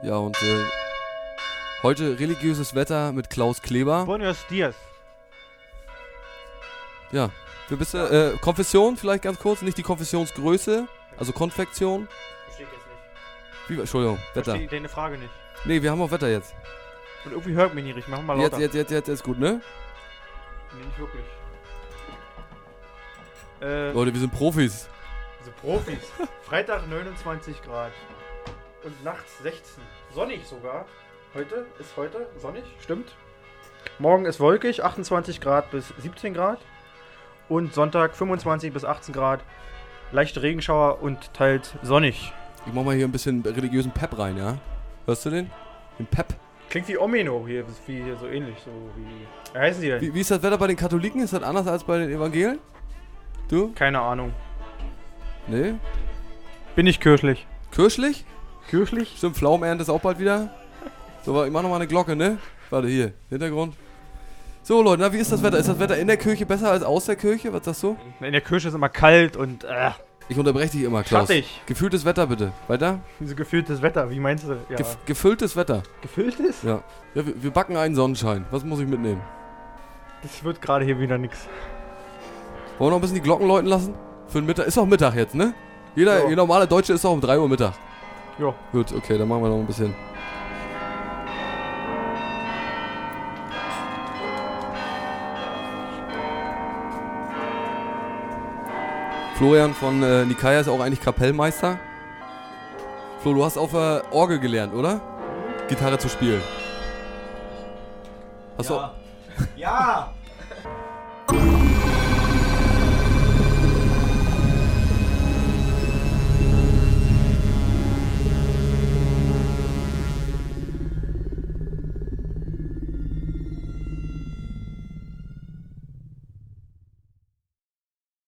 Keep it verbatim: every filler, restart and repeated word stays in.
Ja, und äh, heute religiöses Wetter mit Klaus Kleber. Buenos dias. Ja, wir bist du, äh, Konfession vielleicht ganz kurz, nicht die Konfessionsgröße, also Konfektion. Verstehe ich jetzt nicht. Wie, Entschuldigung, Wetter. Verstehe deine Frage nicht. Nee, wir haben auch Wetter jetzt. Und irgendwie hört mich nicht richtig. Mach mal Jetzt, lauter. jetzt, jetzt, jetzt ist gut, ne? Nee, nicht wirklich. Äh, Leute, wir sind Profis. diese Profis. Freitag neunundzwanzig Grad. Und nachts sechzehn. Sonnig sogar. Heute ist heute sonnig, stimmt. Morgen ist wolkig, achtundzwanzig Grad bis siebzehn Grad. Und Sonntag fünfundzwanzig bis achtzehn Grad. Leichte Regenschauer und teils sonnig. Ich mach mal hier ein bisschen religiösen Pep rein, ja? Hörst du den? Den Pep. Klingt wie Omino hier, ist wie hier so ähnlich, so wie. Wie heißen die denn? Wie, wie ist das Wetter bei den Katholiken? Ist das anders als bei den Evangelien? Du? Keine Ahnung. Nee? Bin ich kirchlich. Kirchlich? Kirchlich? Stimmt, Pflaumenernte ist auch bald wieder. So, ich mach nochmal eine Glocke, ne? Warte, hier, Hintergrund. So, Leute, na, wie ist das Wetter? Ist das Wetter in der Kirche besser als aus der Kirche? Was sagst du? In der Kirche ist immer kalt und äh, Ich unterbreche dich immer, Klaus. schattig. Gefühltes Wetter, bitte. Weiter? So gefühltes Wetter, wie meinst du? Ja. Gef gefülltes Wetter. Gefülltes? Ja. Ja, wir, wir backen einen Sonnenschein. Was muss ich mitnehmen? Das wird gerade hier wieder nix. Wollen wir noch ein bisschen die Glocken läuten lassen? Für den Mittag. Ist auch Mittag jetzt, ne? Jeder, Ja. jeder normale Deutsche ist auch um drei Uhr Mittag. Ja. Gut, okay, dann machen wir noch ein bisschen. Florian von äh, Nikaya ist auch eigentlich Kapellmeister. Flo, du hast auf der Orgel gelernt, oder? Gitarre zu spielen. Hast Ja. Ja!